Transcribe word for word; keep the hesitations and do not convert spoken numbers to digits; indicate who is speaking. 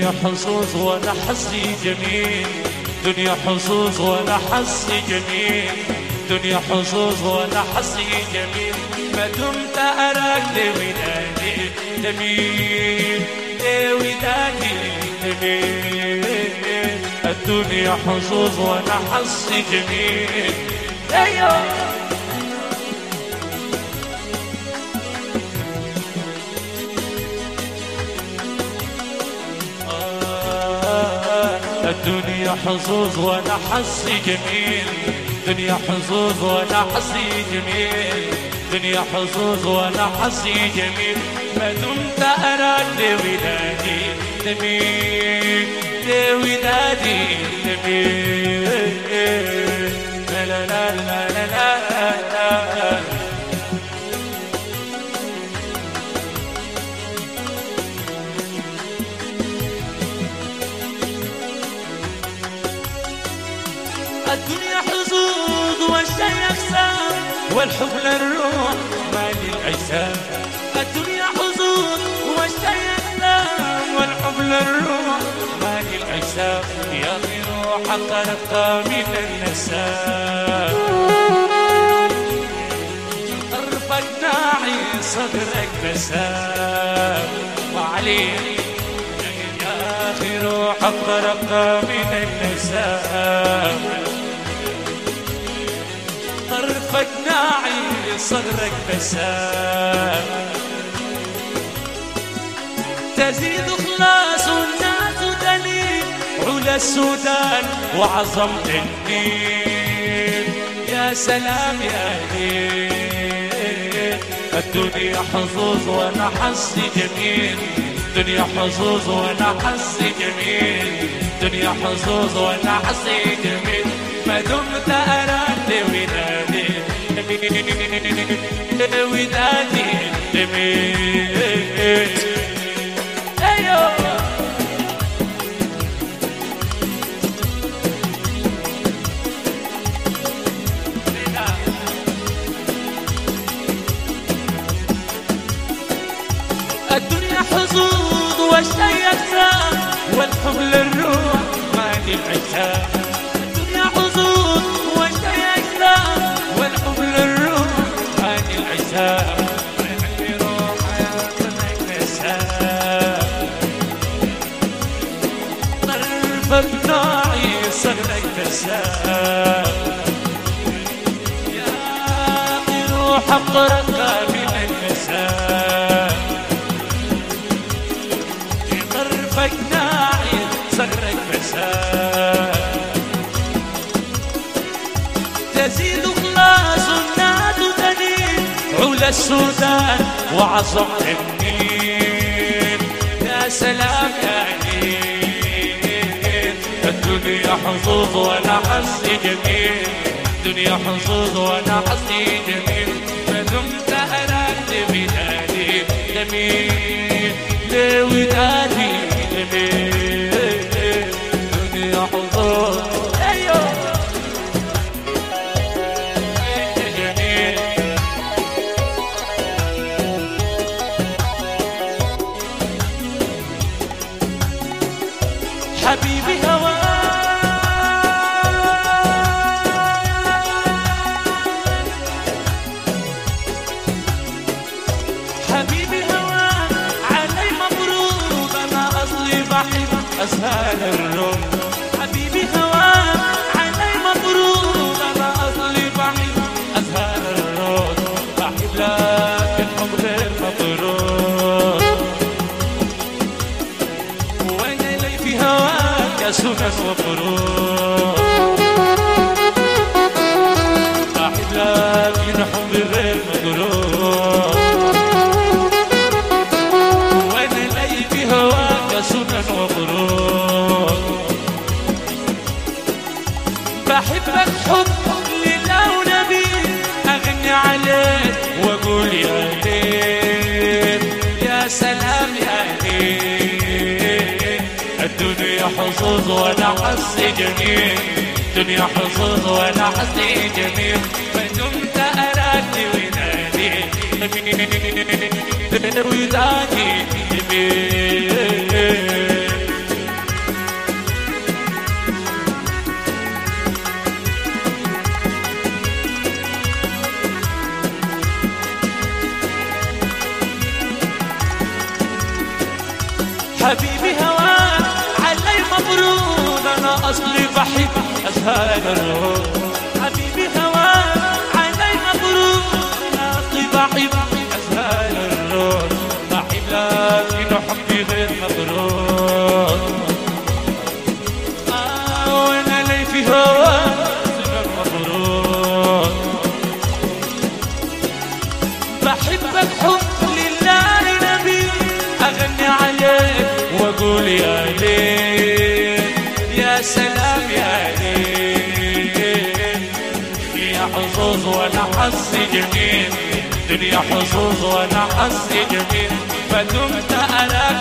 Speaker 1: دنيا حظوظ وانا حظي جميل، دنيا حظوظ وانا حظي جميل، دنيا حظوظ وانا حظي جميل، ما دمت اراك لودادي جميل، لودادي جميل. الدنيا حظوظ وانا حظي جميل. ايوه الدنيا حظوظ وانا حظي جميل، دنيا حظوظ وانا حظي جميل، دنيا حظوظ وانا حظي جميل، ما دمت اراك لودادي جميل، لودادي جميل. لا لا لا لا لا لا. الدنيا حظوظ والشي أقسام، والحب للروح ما للأجسام. الدنيا حظوظ والشي أقسام، والحب للروح ما للأجسام. يا أخي روحك رقى من النسام، طرفك ناعي صدرك بسام، وعليك يا أخي روحك رقى من النسام، طرفك ناعي صدرك بسام. تزيد خلاص الناس دليل، علا السودان وعظمة النيل. يا سلام يا ليل. الدنيا حظوظ وانا حظي جميل، دنيا حظوظ وانا حظي جميل، دنيا حظوظ وانا حظي جميل، ما دمت اراك لودادي لودادي جميل. ايوه الدنيا حظوظ والشي أجسام، والحب للروح ما للأجسام. الدنيا حظوظ والشي أجسام، والحب للروح ما للأجسام. خلي روحي صدرك بسام، طرفك ناعي صدرك بسام. يا أخي روحك رقى من النسام، طرفك ناعي صدرك بسام. تزيد خلاص الناس دليل، علا السودان وعظمة النيل. يا سلام يا ليل. الدنيا حظوظ وانا حظي جميل، دنيا حظوظ وانا حظي جميل، ما دمت اراك لودادي جميل، لودادي جميل. دنيا حظوظ ايوه جميل. حبيبي هواك، حبيبي هواك علي مبروك، انا اصلي بحب اسهال الروم. حبيبي هواك علي مبروك، انا اصلي بحب اسهال الروم. بحب لك الحب غير مبروك، وانا لي في هواك يا سنن وفروق. بحب لك الحب غير مبروك، وانا لي في هواك يا سنن وفروق. بحبك حب لله ونبي، اغني عليك واقول يا ليل. يا سلام يا ليل. الدنيا حظوظ وانا حظي جميل، دنيا حظوظ وانا حظي جميل، ما دمت اراك لودادي لودادي جميل. حبيبي هواك علي مبروك، أنا أصلي بحب أزهار الروح. حبيبي هواك علي مبروك، أنا أصلي بحب أزهار الروح. بحب لكن حبي غير مبروك. آه وأنا لي في هواك غير مبروك. بحبك حب لله نبي، أغني عليك وأقول يا ليل يا سلام يا ليل. دنيا حظوظ وأنا حظي جميل، دنيا حظوظ وأنا حظي جميل. فدمت أراك